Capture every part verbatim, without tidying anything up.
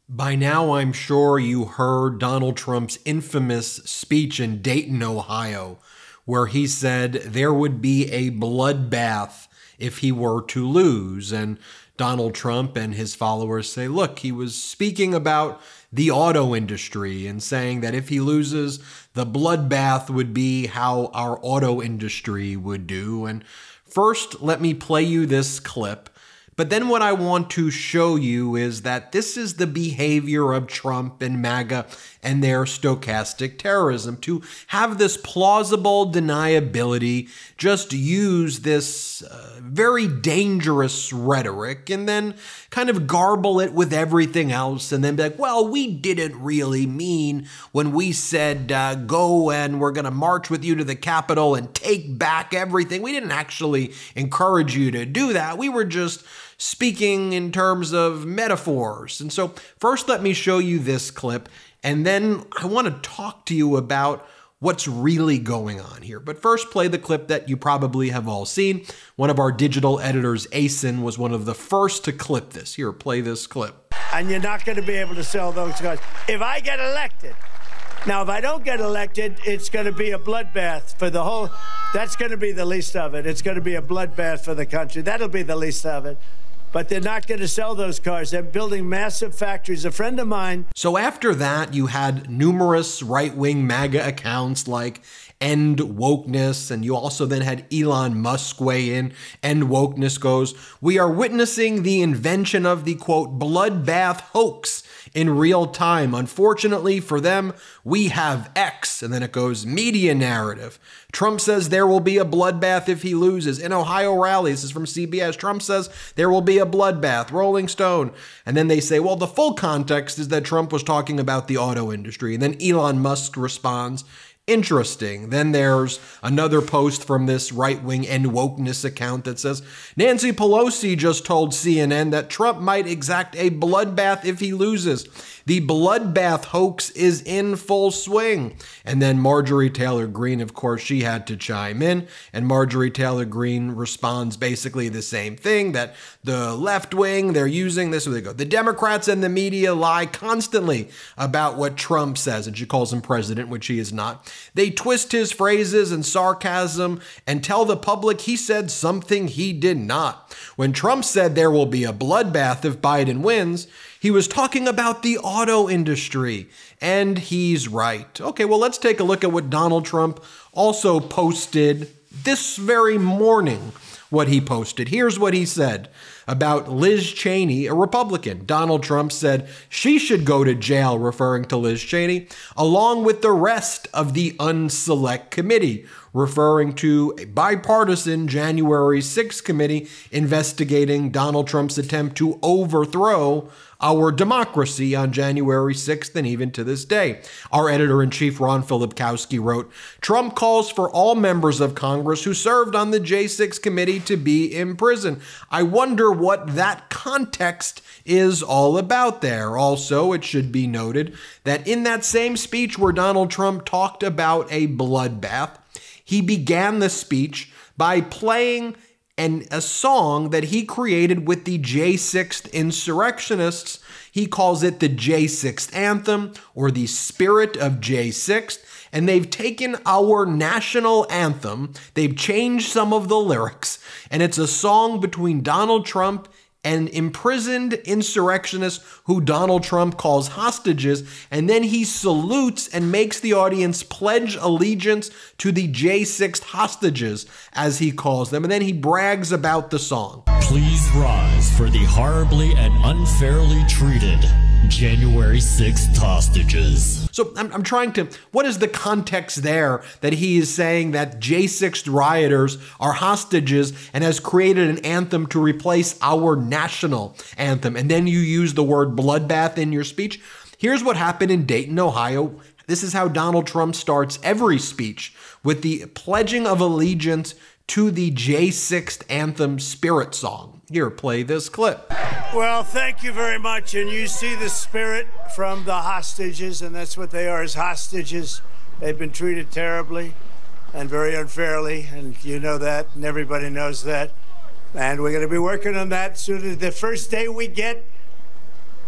By now, I'm sure you heard Donald Trump's infamous speech in Dayton, Ohio, where he said there would be a bloodbath if he were to lose. And Donald Trump and his followers say, look, he was speaking about the auto industry and saying that if he loses, the bloodbath would be how our auto industry would do. And first, let me play you this clip. But then what I want to show you is that this is the behavior of Trump and MAGA and their stochastic terrorism, to have this plausible deniability, just use this uh, very dangerous rhetoric and then kind of garble it with everything else and then be like, well, we didn't really mean when we said uh, go and we're going to march with you to the Capitol and take back everything. We didn't actually encourage you to do that. We were just speaking in terms of metaphors. And so first, let me show you this clip, and then I want to talk to you about what's really going on here. But first, play the clip that you probably have all seen. One of our digital editors, Asen, was one of the first to clip this. Here, play this clip. And you're not going to be able to sell those cars if I get elected. Now, if I don't get elected, it's going to be a bloodbath for the whole, that's going to be the least of it. It's going to be a bloodbath for the country. That'll be the least of it. But they're not going to sell those cars. They're building massive factories. A friend of mine. So after that, you had numerous right-wing MAGA accounts like End Wokeness, and you also then had Elon Musk weigh in. End Wokeness goes, we are witnessing the invention of the, quote, bloodbath hoax in real time. Unfortunately for them, we have X. And then it goes, media narrative. Trump says there will be a bloodbath if he loses. In Ohio rallies, this is from C B S, Trump says there will be a bloodbath. Rolling Stone. And then they say, well, the full context is that Trump was talking about the auto industry. And then Elon Musk responds, interesting. Then there's another post from this right-wing End Wokeness account that says, Nancy Pelosi just told C N N that Trump might exact a bloodbath if he loses. The bloodbath hoax is in full swing. And then Marjorie Taylor Greene, of course, she had to chime in. And Marjorie Taylor Greene responds basically the same thing, that the left wing, they're using this, where they go, the Democrats and the media lie constantly about what Trump says. And she calls him president, which he is not. They twist his phrases and sarcasm and tell the public he said something he did not. When Trump said there will be a bloodbath if Biden wins, he was talking about the auto industry, and he's right. Okay, well, let's take a look at what Donald Trump also posted this very morning, what he posted. Here's what he said about Liz Cheney, a Republican. Donald Trump said she should go to jail, referring to Liz Cheney, along with the rest of the Unselect Committee, referring to a bipartisan January sixth committee investigating Donald Trump's attempt to overthrow our democracy on January sixth and even to this day. Our editor-in-chief, Ron Filipkowski, wrote, Trump calls for all members of Congress who served on the J six committee to be in prison. I wonder what that context is all about there. Also, it should be noted that in that same speech where Donald Trump talked about a bloodbath, he began the speech by playing and a song that he created with the J six insurrectionists. He calls it the J six Anthem, or the Spirit of J six. And they've taken our national anthem, they've changed some of the lyrics, and it's a song between Donald Trump and imprisoned insurrectionists who Donald Trump calls hostages, and then he salutes and makes the audience pledge allegiance to the J six hostages, as he calls them, and then he brags about the song. Please rise for the horribly and unfairly treated January sixth hostages. So I'm, I'm trying to, what is the context there that he is saying that J six rioters are hostages and has created an anthem to replace our national anthem? And then you use the word bloodbath in your speech. Here's what happened in Dayton, Ohio. This is how Donald Trump starts every speech, with the pledging of allegiance to the J six Anthem Spirit song. Here, play this clip. Well, thank you very much. And you see the spirit from the hostages, and that's what they are, as hostages. They've been treated terribly and very unfairly, and you know that, and everybody knows that. And we're going to be working on that soon. The first day we get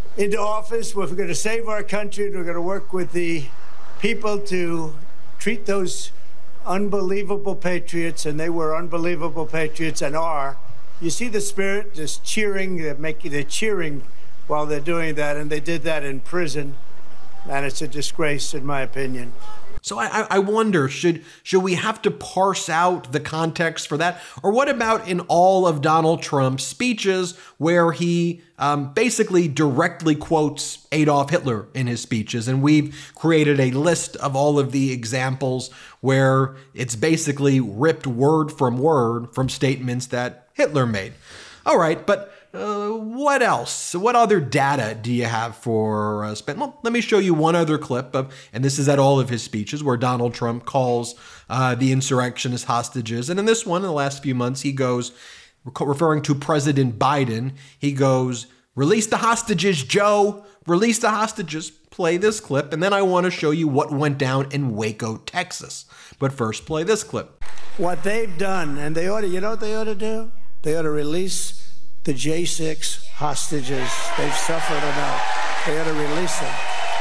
into office, we're going to save our country, and we're going to work with the people to treat those unbelievable patriots, and they were unbelievable patriots and are. You see the spirit just cheering, they're making, they're cheering while they're doing that, and they did that in prison, and it's a disgrace, in my opinion. So I, I wonder, should should we have to parse out the context for that? Or what about in all of Donald Trump's speeches where he um, basically directly quotes Adolf Hitler in his speeches? And we've created a list of all of the examples where it's basically ripped word from word from statements that Hitler made. All right, but uh, what else? What other data do you have for uh, Spence? Well, let me show you one other clip of, and this is at all of his speeches where Donald Trump calls uh, the insurrectionists hostages. And in this one, in the last few months, he goes, referring to President Biden, he goes, "Release the hostages, Joe. Release the hostages." Play this clip, and then I want to show you what went down in Waco, Texas. But first, play this clip. What they've done, and they ought to, you know what they ought to do? They ought to release the J six hostages. They've suffered enough. They ought to release them.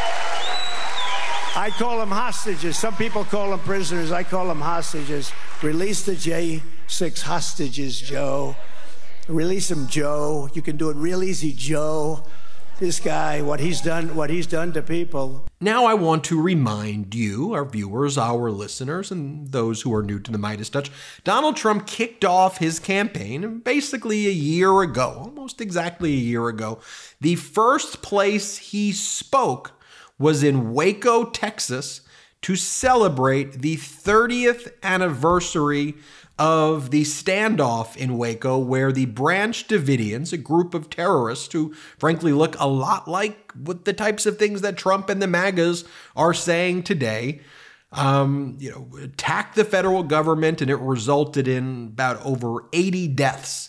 I call them hostages. Some people call them prisoners. I call them hostages. Release the J six hostages, Joe. Release them, Joe. You can do it real easy, Joe. This guy, what he's done, what he's done to people. Now I want to remind you, our viewers, our listeners, and those who are new to the Midas Touch, Donald Trump kicked off his campaign basically a year ago, almost exactly a year ago. The first place he spoke was in Waco, Texas, to celebrate the thirtieth anniversary of the standoff in Waco, where the Branch Davidians, a group of terrorists who frankly look a lot like what the types of things that Trump and the MAGAs are saying today, um, you know, attacked the federal government, and it resulted in about over eighty deaths.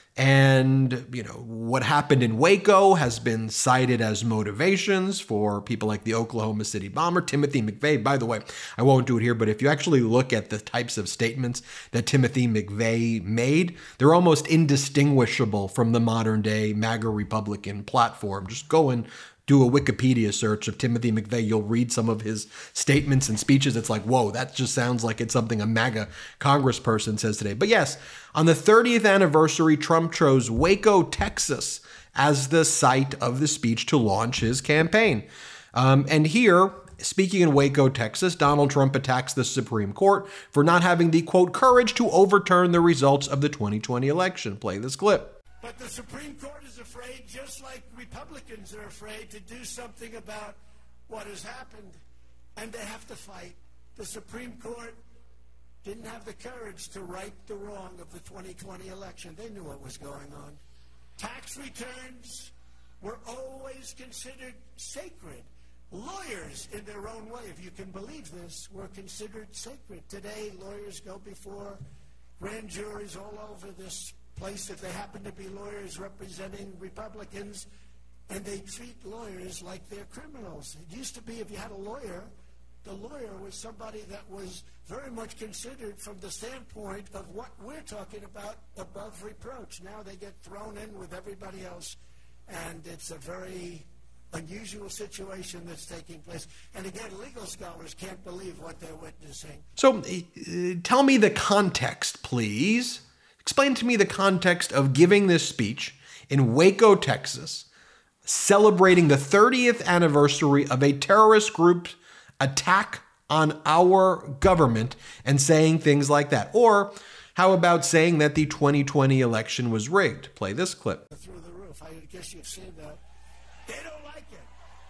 And, you know, what happened in Waco has been cited as motivations for people like the Oklahoma City bomber, Timothy McVeigh. By the way, I won't do it here, but if you actually look at the types of statements that Timothy McVeigh made, they're almost indistinguishable from the modern day MAGA Republican platform. Just go and do a Wikipedia search of Timothy McVeigh. You'll read some of his statements and speeches. It's like, whoa, that just sounds like it's something a MAGA congressperson says today. But yes, on the thirtieth anniversary, Trump chose Waco, Texas as the site of the speech to launch his campaign. Um, and here, speaking in Waco, Texas, Donald Trump attacks the Supreme Court for not having the, quote, courage to overturn the results of the twenty twenty election. Play this clip. But the Supreme Court is afraid, just like Republicans are afraid, to do something about what has happened. And they have to fight. The Supreme Court didn't have the courage to right the wrong of the twenty twenty election. They knew what was going on. Tax returns were always considered sacred. Lawyers, in their own way, if you can believe this, were considered sacred. Today, lawyers go before grand juries all over this place if they happen to be lawyers representing Republicans, and they treat lawyers like they're criminals. It used to be if you had a lawyer, the lawyer was somebody that was very much considered from the standpoint of what we're talking about, above reproach. Now they get thrown in with everybody else, and it's a very unusual situation that's taking place. And again, legal scholars can't believe what they're witnessing. So uh, tell me the context, please. Explain to me the context of giving this speech in Waco, Texas, celebrating the thirtieth anniversary of a terrorist group's attack on our government and saying things like that. Or how about saying that the twenty twenty election was rigged? Play this clip. Through the roof. I guess you've seen that. They don't like it.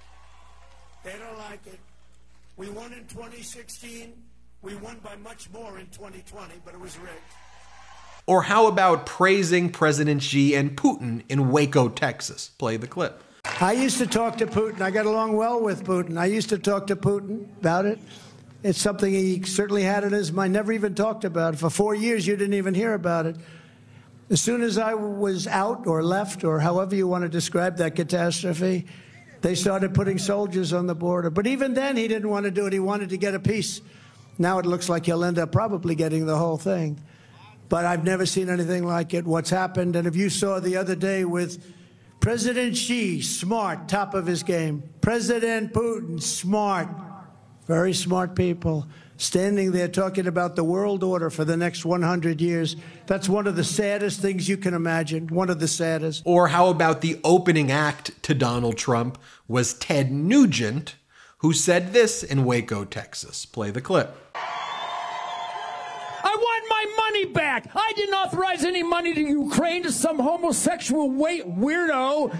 They don't like it. We won in twenty sixteen. We won by much more in twenty twenty, but it was rigged. Or how about praising President Xi and Putin in Waco, Texas? Play the clip. I used to talk to Putin. I got along well with Putin. I used to talk to Putin about it. It's something he certainly had in his mind. Never even talked about it. For four years, you didn't even hear about it. As soon as I was out or left, or however you want to describe that catastrophe, they started putting soldiers on the border. But even then, he didn't want to do it. He wanted to get a peace. Now it looks like he'll end up probably getting the whole thing. But I've never seen anything like it, what's happened. And if you saw the other day with President Xi, smart, top of his game. President Putin, smart, very smart people, standing there talking about the world order for the next one hundred years. That's one of the saddest things you can imagine, one of the saddest. Or how about the opening act to Donald Trump was Ted Nugent, who said this in Waco, Texas. Play the clip. I want my money back. I didn't authorize any money to Ukraine to some homosexual wait weirdo.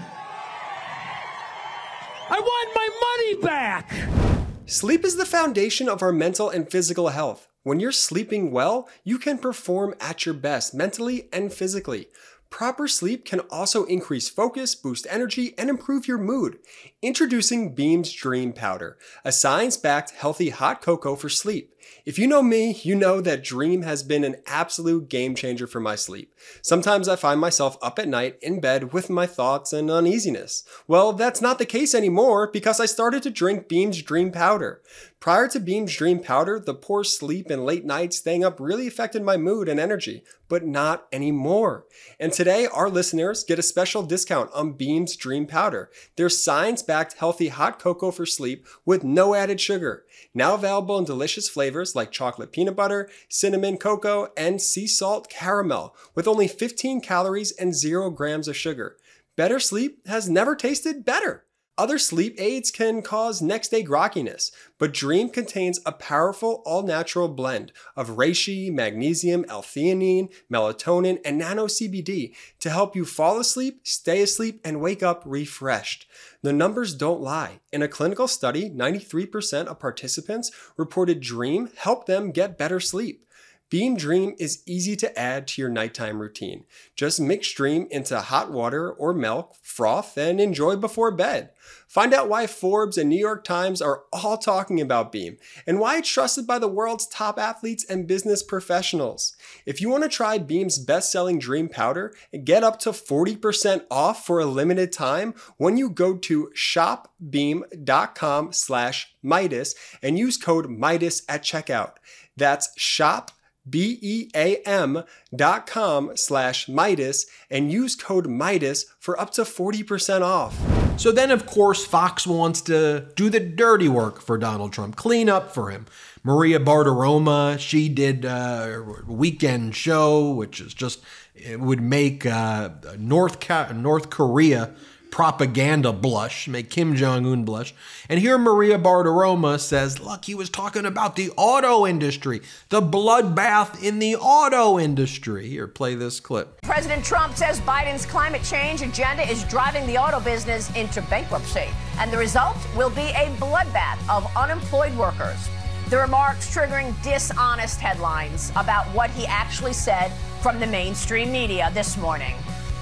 I want my money back. Sleep is the foundation of our mental and physical health. When you're sleeping well, you can perform at your best mentally and physically. Proper sleep can also increase focus, boost energy, and improve your mood. Introducing Beam's Dream Powder, a science-backed healthy hot cocoa for sleep. If you know me, you know that Dream has been an absolute game changer for my sleep. Sometimes I find myself up at night in bed with my thoughts and uneasiness. Well, that's not the case anymore because I started to drink Beam's Dream Powder. Prior to Beam's Dream Powder, the poor sleep and late nights staying up really affected my mood and energy, but not anymore. And today, our listeners get a special discount on Beam's Dream Powder. Their science-backed healthy hot cocoa for sleep with no added sugar. Now available in delicious flavors like chocolate peanut butter, cinnamon cocoa, and sea salt caramel, with only fifteen calories and zero grams of sugar. Better sleep has never tasted better. Other sleep aids can cause next-day grogginess, but Dream contains a powerful all-natural blend of reishi, magnesium, L-theanine, melatonin, and nano-C B D to help you fall asleep, stay asleep, and wake up refreshed. The numbers don't lie. In a clinical study, ninety-three percent of participants reported Dream helped them get better sleep. Beam Dream is easy to add to your nighttime routine. Just mix Dream into hot water or milk, froth, and enjoy before bed. Find out why Forbes and New York Times are all talking about Beam and why it's trusted by the world's top athletes and business professionals. If you want to try Beam's best-selling Dream Powder and get up to forty percent off for a limited time when you go to shopbeam.com slash Midas and use code Midas at checkout. That's shop B-E-A-M dot com slash Midas and use code Midas for up to forty percent off. So then, of course, Fox wants to do the dirty work for Donald Trump, clean up for him. Maria Bartiromo, she did a weekend show, which is just, it would make uh, North, Ca- North Korea propaganda blush, make Kim Jong-un blush. And here Maria Bartiromo says, look, he was talking about the auto industry, the bloodbath in the auto industry. Here, play this clip. President Trump says Biden's climate change agenda is driving the auto business into bankruptcy. And the result will be a bloodbath of unemployed workers. The remarks triggering dishonest headlines about what he actually said from the mainstream media this morning.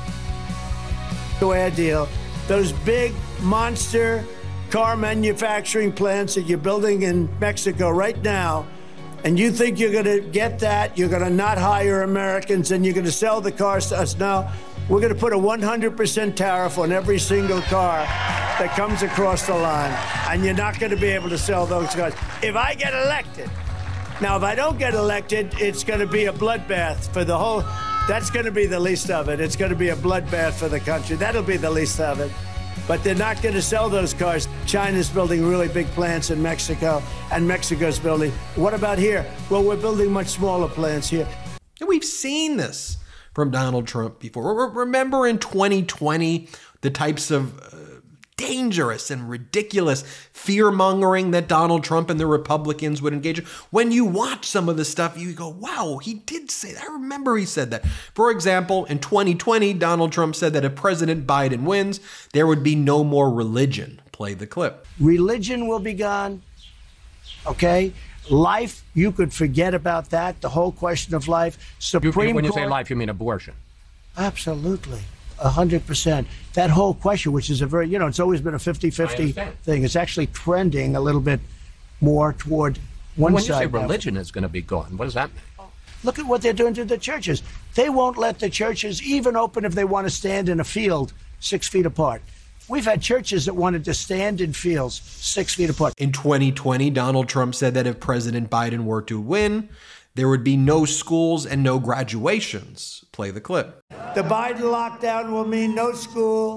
The way I deal, those big monster car manufacturing plants that you're building in Mexico right now, and you think you're going to get that, you're going to not hire Americans, and you're going to sell the cars to us. Now, we're going to put a one hundred percent tariff on every single car that comes across the line, and you're not going to be able to sell those cars. If I get elected, now, if I don't get elected, it's going to be a bloodbath for the whole... That's going to be the least of it. It's going to be a bloodbath for the country. That'll be the least of it. But they're not going to sell those cars. China's building really big plants in Mexico, and Mexico's building. What about here? Well, we're building much smaller plants here. And we've seen this from Donald Trump before. Remember in twenty twenty, the types of uh, dangerous and ridiculous fear-mongering that Donald Trump and the Republicans would engage in. When you watch some of the stuff, you go, wow, he did say that. I remember he said that. For example, in twenty twenty, Donald Trump said that if President Biden wins, there would be no more religion. Play the clip. Religion will be gone, okay? Life, you could forget about that, the whole question of life. Supreme you, when you Court, say life, you mean abortion? Absolutely. A hundred percent. That whole question, which is a very, you know, it's always been a fifty-fifty thing. It's actually trending a little bit more toward one when side. When you say now. religion is going to be gone, what does that mean? Look at what they're doing to the churches. They won't let the churches even open if they want to stand in a field six feet apart. We've had churches that wanted to stand in fields six feet apart. In twenty twenty, Donald Trump said that if President Biden were to win, there would be no schools and no graduations. Play the clip. The Biden lockdown will mean no school,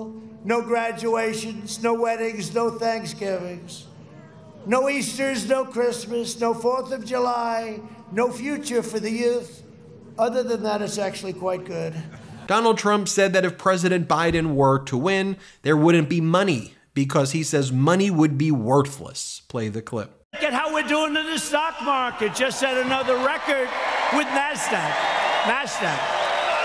no graduations, no weddings, no Thanksgivings, no Easters, no Christmas, no fourth of July, no future for the youth. Other than that, it's actually quite good. Donald Trump said that if President Biden were to win, there wouldn't be money because he says money would be worthless. Play the clip. Look at how we're doing in the stock market. Just set another record with NASDAQ. NASDAQ.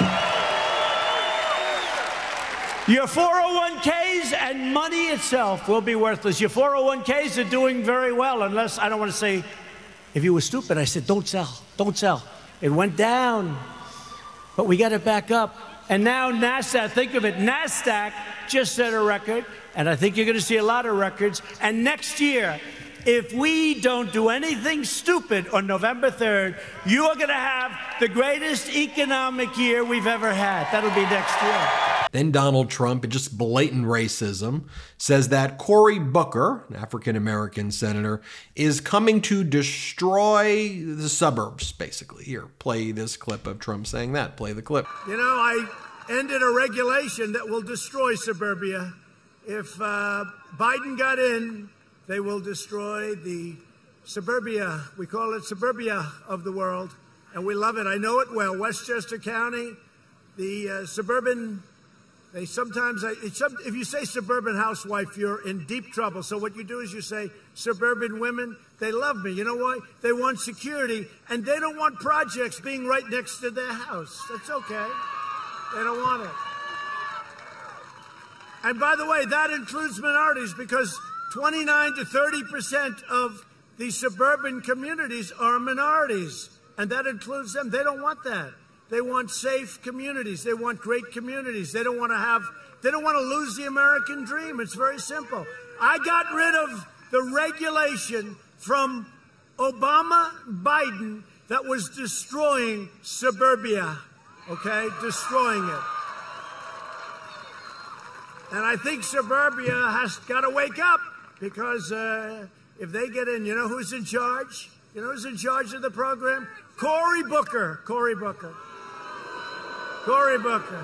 Your four oh one Ks and money itself will be worthless. Your four oh one Ks are doing very well, unless, I don't want to say, if you were stupid, I said, don't sell, don't sell. It went down, but we got it back up. And now NASDAQ, think of it, NASDAQ just set a record, and I think you're going to see a lot of records. And next year, if we don't do anything stupid on November third, you are going to have the greatest economic year we've ever had. That'll be next year. Then Donald Trump, in just blatant racism, says that Cory Booker, an African-American senator, is coming to destroy the suburbs, basically. Here, play this clip of Trump saying that. Play the clip. You know, I ended a regulation that will destroy suburbia. If uh, Biden got in, they will destroy the suburbia. We call it suburbia of the world, and we love it. I know it well. Westchester County, the uh, suburban... They sometimes, if you say suburban housewife, you're in deep trouble. So what you do is you say suburban women. They love me. You know why? They want security, and they don't want projects being right next to their house. That's okay. They don't want it. And by the way, that includes minorities, because twenty-nine to thirty percent of the suburban communities are minorities, and that includes them. They don't want that. They want safe communities. They want great communities. They don't want to have, they don't want to lose the American dream. It's very simple. I got rid of the regulation from Obama, Biden, that was destroying suburbia, okay? Destroying it. And I think suburbia has got to wake up, because uh, if they get in, you know who's in charge? You know who's in charge of the program? Cory Booker. Cory Booker. Cory Booker.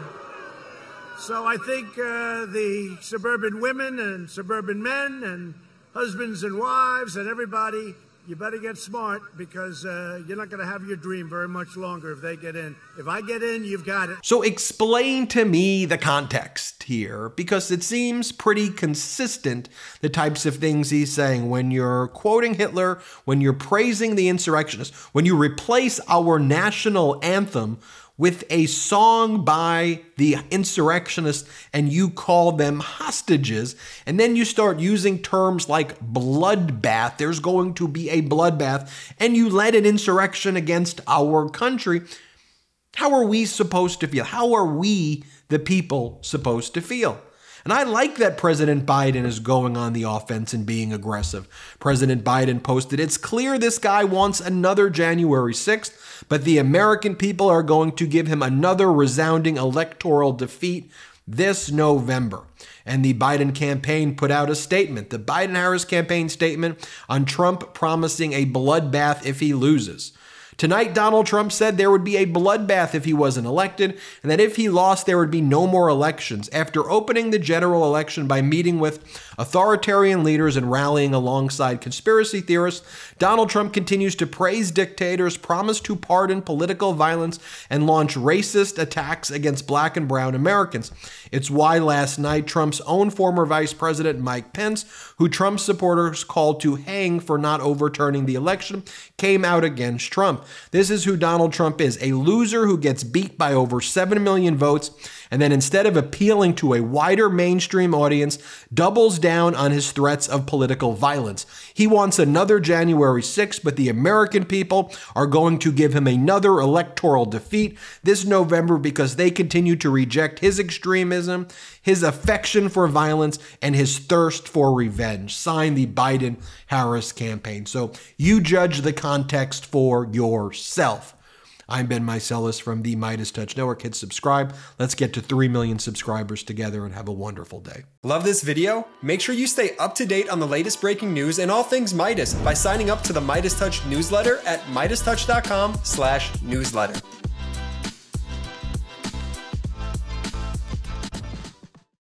So I think uh, the suburban women and suburban men and husbands and wives and everybody, you better get smart, because uh, you're not going to have your dream very much longer if they get in. If I get in, you've got it. So explain to me the context here, because it seems pretty consistent, the types of things he's saying. When you're quoting Hitler, when you're praising the insurrectionists, when you replace our national anthem with a song by the insurrectionists and you call them hostages, and then you start using terms like bloodbath, there's going to be a bloodbath, and you led an insurrection against our country, how are we supposed to feel? How are we, the people, supposed to feel? And I like that President Biden is going on the offense and being aggressive. President Biden posted, "It's clear this guy wants another January sixth, but the American people are going to give him another resounding electoral defeat this November." And the Biden campaign put out a statement, the Biden-Harris campaign statement on Trump promising a bloodbath if he loses. Tonight, Donald Trump said there would be a bloodbath if he wasn't elected, and that if he lost, there would be no more elections. After opening the general election by meeting with authoritarian leaders and rallying alongside conspiracy theorists, Donald Trump continues to praise dictators, promise to pardon political violence, and launch racist attacks against black and brown Americans. It's why last night, Trump's own former Vice President Mike Pence, who Trump supporters called to hang for not overturning the election, came out against Trump. This is who Donald Trump is, a loser who gets beat by over seven million votes, and then instead of appealing to a wider mainstream audience, doubles down on his threats of political violence. He wants another January sixth, but the American people are going to give him another electoral defeat this November because they continue to reject his extremism, his affection for violence, and his thirst for revenge. Sign the Biden-Harris campaign. So you judge the context for yourself. I'm Ben Meiselas from the Midas Touch Network. Hit subscribe. Let's get to three million subscribers together and have a wonderful day. Love this video? Make sure you stay up to date on the latest breaking news and all things Midas by signing up to the Midas Touch newsletter at midas touch dot com slash newsletter.